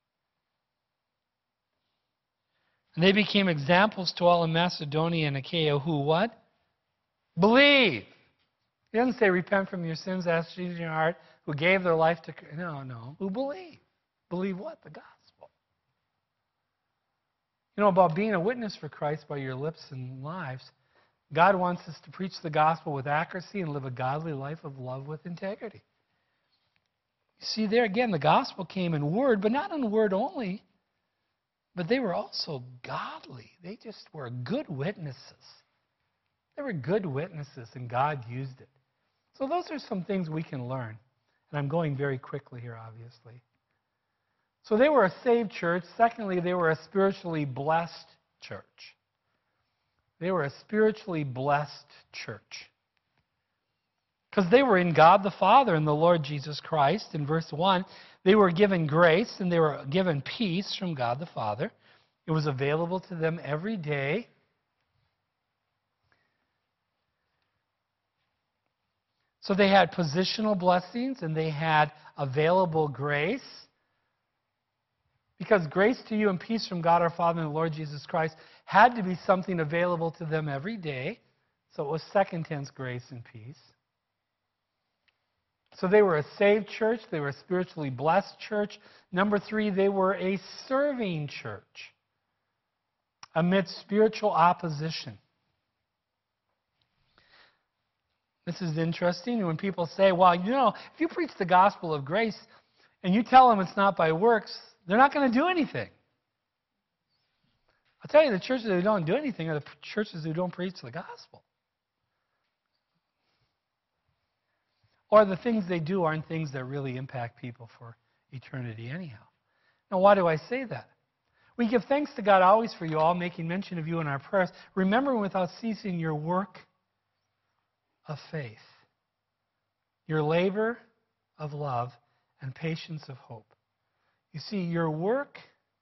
And they became examples to all in Macedonia and Achaia who what? Believe. He doesn't say repent from your sins, ask Jesus in your heart, who gave their life to... No. Who believe. Believe what? The gospel. You know, about being a witness for Christ by your lips and lives, God wants us to preach the gospel with accuracy and live a godly life of love with integrity. You see, there again, the gospel came in word, but not in word only, but they were also godly. They just were good witnesses. They were good witnesses, and God used it. So those are some things we can learn. And I'm going very quickly here, obviously. So they were a saved church. Secondly, they were a spiritually blessed church. They were a spiritually blessed church. Because they were in God the Father and the Lord Jesus Christ. In verse 1, they were given grace and they were given peace from God the Father. It was available to them every day. So they had positional blessings and they had available grace. Because grace to you and peace from God our Father and the Lord Jesus Christ had to be something available to them every day. So it was second tense grace and peace. So they were a saved church. They were a spiritually blessed church. Number 3, they were a serving church amidst spiritual opposition. This is interesting. When people say, well, you know, if you preach the gospel of grace and you tell them it's not by works, they're not going to do anything. I'll tell you, the churches who don't do anything are the churches who don't preach the gospel. Or the things they do aren't things that really impact people for eternity anyhow. Now, why do I say that? We give thanks to God always for you all, making mention of you in our prayers, remembering without ceasing your work of faith, your labor of love, and patience of hope. You see, your work,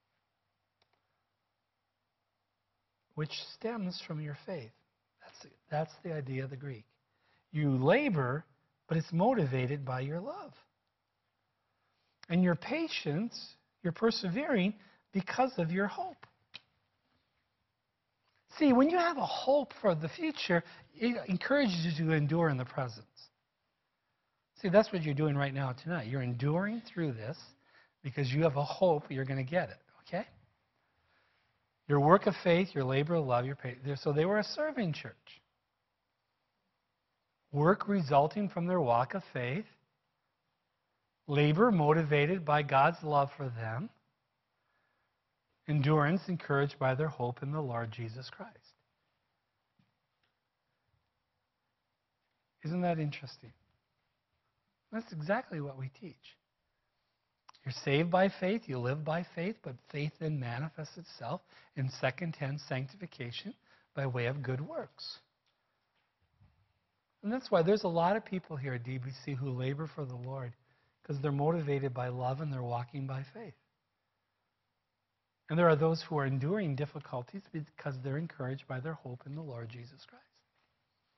which stems from your faith. That's the idea of the Greek. You labor, but it's motivated by your love. And your patience, you're persevering because of your hope. See, when you have a hope for the future, it encourages you to endure in the present. See, that's what you're doing right now tonight. You're enduring through this because you have a hope you're going to get it, okay? Your work of faith, your labor of love, your patience. So they were a serving church. Work resulting from their walk of faith. Labor motivated by God's love for them. Endurance encouraged by their hope in the Lord Jesus Christ. Isn't that interesting? That's exactly what we teach. You're saved by faith, you live by faith, but faith then manifests itself in second tense sanctification by way of good works. And that's why there's a lot of people here at DBC who labor for the Lord because they're motivated by love and they're walking by faith. And there are those who are enduring difficulties because they're encouraged by their hope in the Lord Jesus Christ.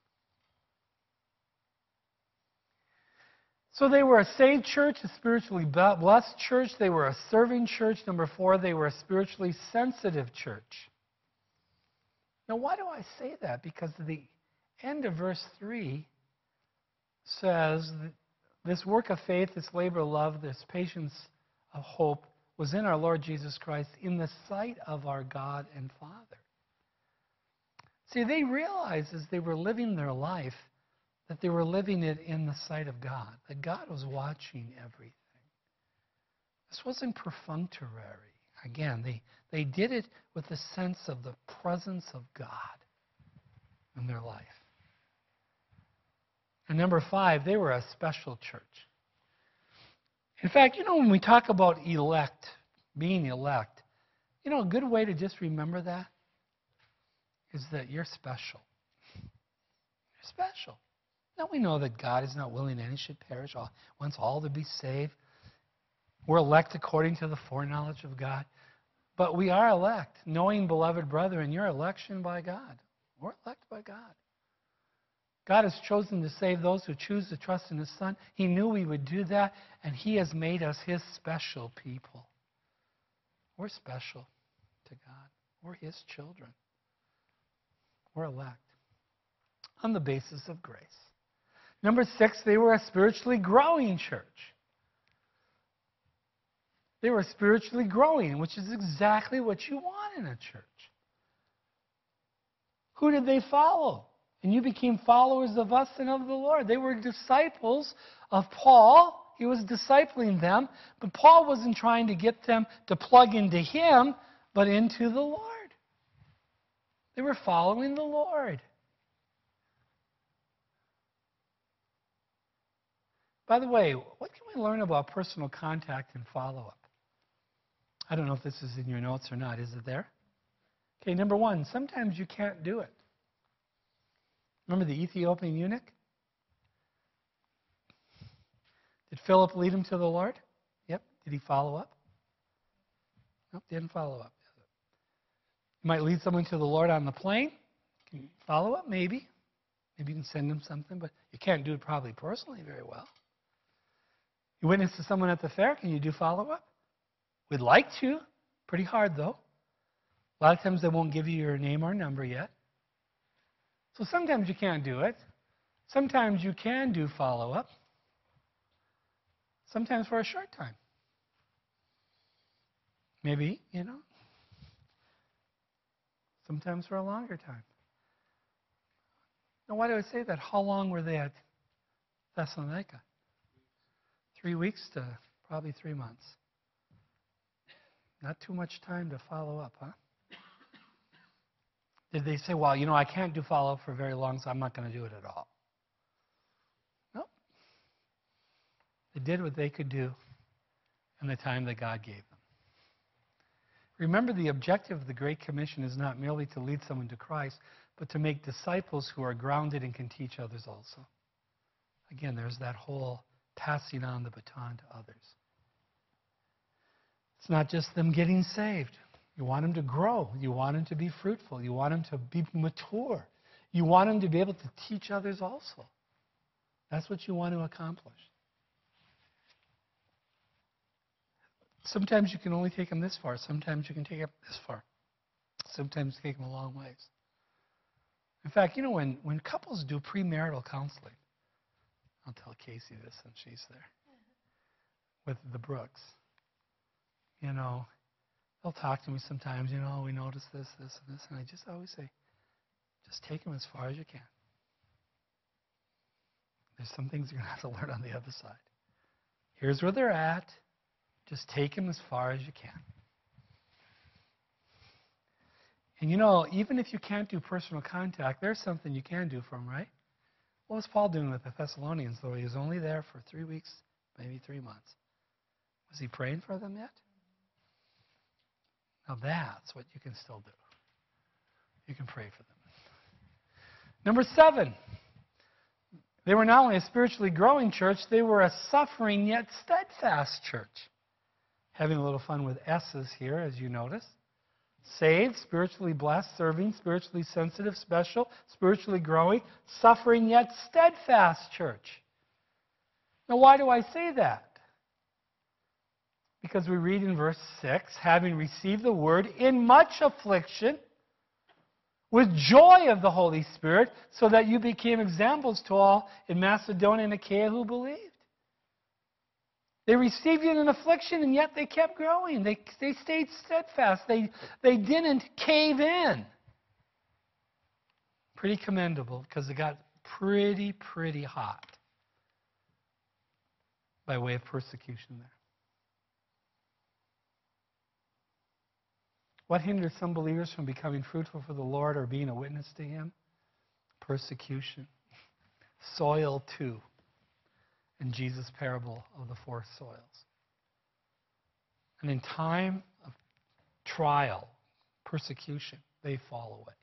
So they were a saved church, a spiritually blessed church. They were a serving church. Number 4, they were a spiritually sensitive church. Now, why do I say that? Because the end of verse 3 says this work of faith, this labor of love, this patience of hope was in our Lord Jesus Christ in the sight of our God and Father. See, they realized as they were living their life that they were living it in the sight of God, that God was watching everything. This wasn't perfunctory. Again, they did it with a sense of the presence of God in their life. And number 5, they were a special church. In fact, when we talk about elect, being elect, a good way to just remember that is that you're special. You're special. Now we know that God is not willing any should perish, wants all to be saved. We're elect according to the foreknowledge of God. But we are elect, knowing, beloved brethren, your election by God. We're elect by God. God has chosen to save those who choose to trust in His Son. He knew we would do that, and He has made us His special people. We're special to God. We're His children. We're elect on the basis of grace. Number 6, they were a spiritually growing church. They were spiritually growing, which is exactly what you want in a church. Who did they follow? And you became followers of us and of the Lord. They were disciples of Paul. He was discipling them, but Paul wasn't trying to get them to plug into him, but into the Lord. They were following the Lord. By the way, what can we learn about personal contact and follow-up? I don't know if this is in your notes or not. Is it there? Okay, number 1, sometimes you can't do it. Remember the Ethiopian eunuch? Did Philip lead him to the Lord? Yep. Did he follow up? Nope, didn't follow up. You might lead someone to the Lord on the plane. Can you follow up? Maybe. Maybe you can send them something, but you can't do it probably personally very well. You witness to someone at the fair, can you do follow-up? We'd like to. Pretty hard, though. A lot of times they won't give you your name or number yet. So sometimes you can't do it. Sometimes you can do follow-up. Sometimes for a short time. Maybe, sometimes for a longer time. Now, why do I say that? How long were they at Thessalonica? 3 weeks to probably 3 months. Not too much time to follow up, huh? Did they say, well, I can't do follow-up for very long, so I'm not going to do it at all? No. They did what they could do in the time that God gave them. Remember, the objective of the Great Commission is not merely to lead someone to Christ, but to make disciples who are grounded and can teach others also. Again, there's that whole passing on the baton to others. It's not just them getting saved. You want them to grow. You want them to be fruitful. You want them to be mature. You want them to be able to teach others also. That's what you want to accomplish. Sometimes you can only take them this far. Sometimes you can take them this far. Sometimes take them a long ways. In fact, when couples do premarital counseling, I'll tell Casey this since she's there, with the Brooks, they'll talk to me sometimes, we notice this, this, and this, and I just always say, just take them as far as you can. There's some things you're going to have to learn on the other side. Here's where they're at. Just take them as far as you can. And even if you can't do personal contact, there's something you can do for them, right? What was Paul doing with the Thessalonians, though he was only there for 3 weeks, maybe 3 months? Was he praying for them yet? Now that's what you can still do. You can pray for them. Number 7, they were not only a spiritually growing church, they were a suffering yet steadfast church. Having a little fun with S's here, as you notice. Saved, spiritually blessed, serving, spiritually sensitive, special, spiritually growing, suffering yet steadfast church. Now, why do I say that? Because we read in verse 6, having received the word in much affliction, with joy of the Holy Spirit, so that you became examples to all in Macedonia and Achaia who believed. They received it in affliction, and yet they kept growing. They stayed steadfast. They didn't cave in. Pretty commendable, because it got pretty hot by way of persecution there. What hinders some believers from becoming fruitful for the Lord or being a witness to Him? Persecution. Soil too. In Jesus' parable of the 4 soils. And in time of trial, persecution, they fall away.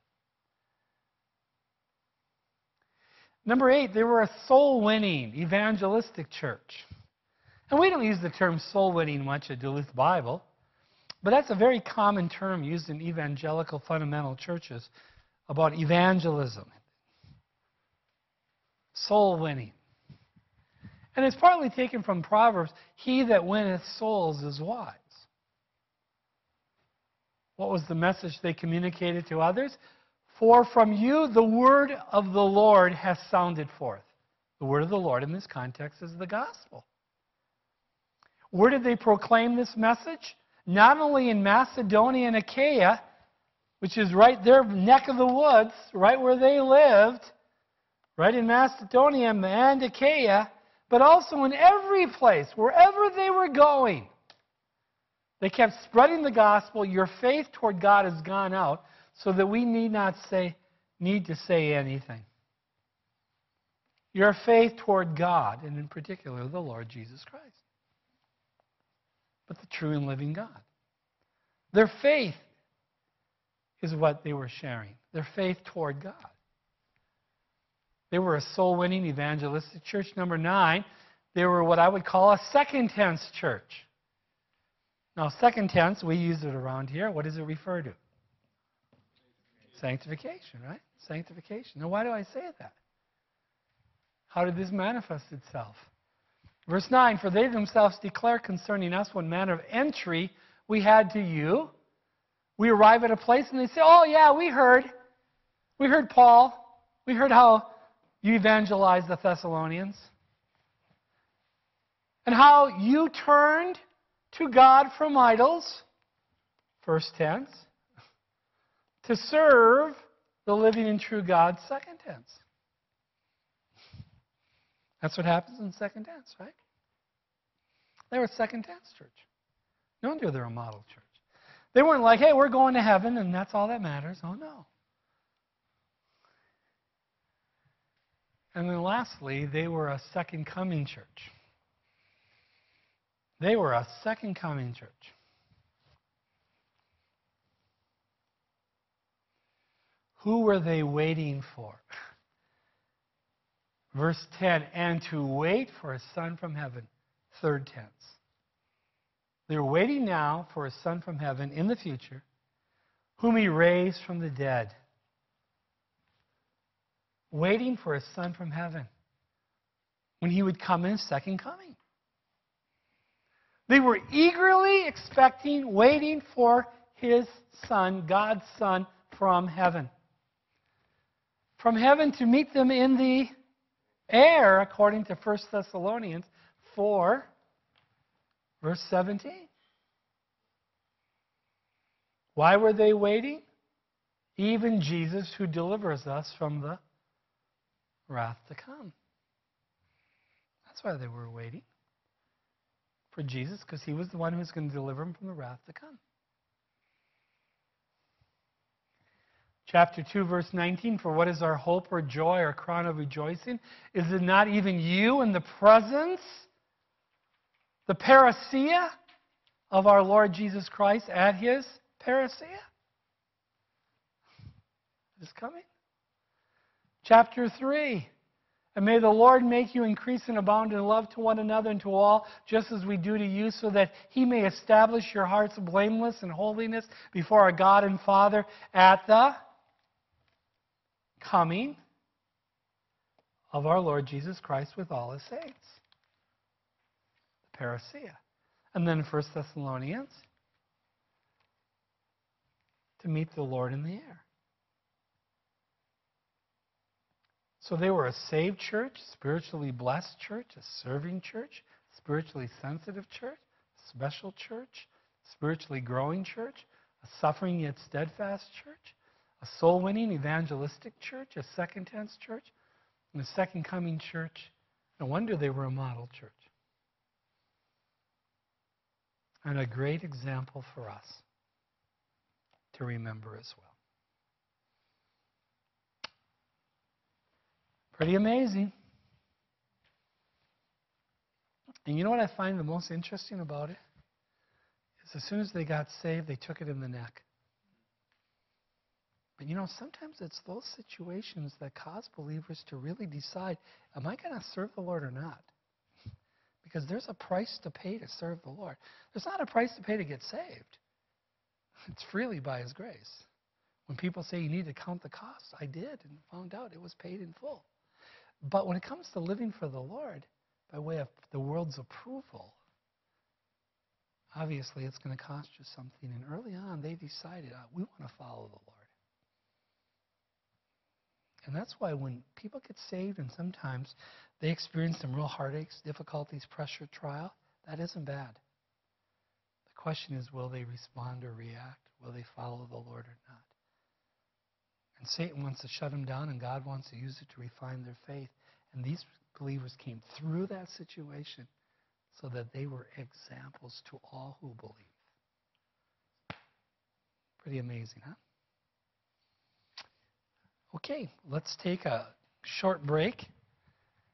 Number 8, they were a soul-winning, evangelistic church. And we don't use the term soul-winning much at Duluth Bible, but that's a very common term used in evangelical fundamental churches about evangelism. Soul-winning. And it's partly taken from Proverbs, he that winneth souls is wise. What was the message they communicated to others? For from you the word of the Lord has sounded forth. The word of the Lord in this context is the gospel. Where did they proclaim this message? Not only in Macedonia and Achaia, which is right their neck of the woods, right where they lived, right in Macedonia and Achaia, but also in every place, wherever they were going. They kept spreading the gospel. Your faith toward God has gone out, so that we need to say anything. Your faith toward God, and in particular the Lord Jesus Christ. But the true and living God. Their faith is what they were sharing. Their faith toward God. They were a soul-winning evangelistic church. Number 9, they were what I would call a second tense church. Now, second tense, we use it around here. What does it refer to? Sanctification, right? Sanctification. Now, why do I say that? How did this manifest itself? Verse 9, for they themselves declare concerning us what manner of entry we had to you. We arrive at a place and they say, oh yeah, we heard. We heard Paul. We heard how you evangelized the Thessalonians. And how you turned to God from idols, first tense, to serve the living and true God, second tense. That's what happens in second tense, right? They were a second tense church. No wonder they're a model church. They weren't like, hey, we're going to heaven and that's all that matters. Oh, no. And then lastly, they were a second coming church. They were a second coming church. Who were they waiting for? Verse 10, and to wait for a son from heaven, third tense. They're waiting now for a son from heaven in the future, whom he raised from the dead. Waiting for a son from heaven when he would come in his second coming. They were eagerly expecting, waiting for his son, God's son, from heaven. From heaven to meet them in the air, according to 1 Thessalonians 4, verse 17. Why were they waiting? Even Jesus, who delivers us from the wrath to come. That's why they were waiting for Jesus, because he was the one who was going to deliver them from the wrath to come. Chapter 2, verse 19, for what is our hope or joy or crown of rejoicing? Is it not even you in the presence, the parousia of our Lord Jesus Christ at his parousia? Is coming. Chapter 3, and may the Lord make you increase and abound in love to one another and to all, just as we do to you, so that he may establish your hearts blameless in holiness before our God and Father at the coming of our Lord Jesus Christ with all his saints. parousia. And then 1 Thessalonians, to meet the Lord in the air. So they were a saved church, spiritually blessed church, a serving church, spiritually sensitive church, special church, spiritually growing church, a suffering yet steadfast church, a soul-winning evangelistic church, a second-tense church, and a second-coming church. No wonder they were a model church. And a great example for us to remember as well. Pretty amazing. And you know what I find the most interesting about it? Is as soon as they got saved, they took it in the neck. But you know, sometimes it's those situations that cause believers to really decide, am I going to serve the Lord or not? Because there's a price to pay to serve the Lord. There's not a price to pay to get saved. It's freely by His grace. When people say you need to count the cost, I did and found out it was paid in full. But when it comes to living for the Lord, by way of the world's approval, obviously it's going to cost you something. And early on, they decided, we want to follow the Lord. And that's why when people get saved and sometimes they experience some real heartaches, difficulties, pressure, trial, that isn't bad. The question is, will they respond or react? Will they follow the Lord or not? And Satan wants to shut them down, and God wants to use it to refine their faith. And these believers came through that situation so that they were examples to all who believe. Pretty amazing, huh? Okay, let's take a short break.